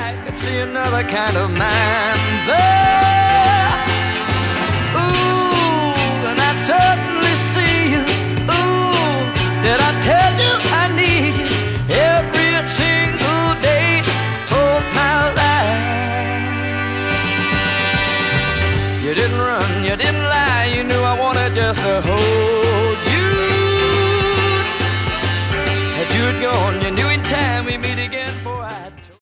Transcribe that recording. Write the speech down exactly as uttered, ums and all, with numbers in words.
could see another kind of man there. Ooh, and I certainly see you. Ooh, did I tell you I need you every single day of my life? You didn't run, you didn't lie, you knew I wanted just to hold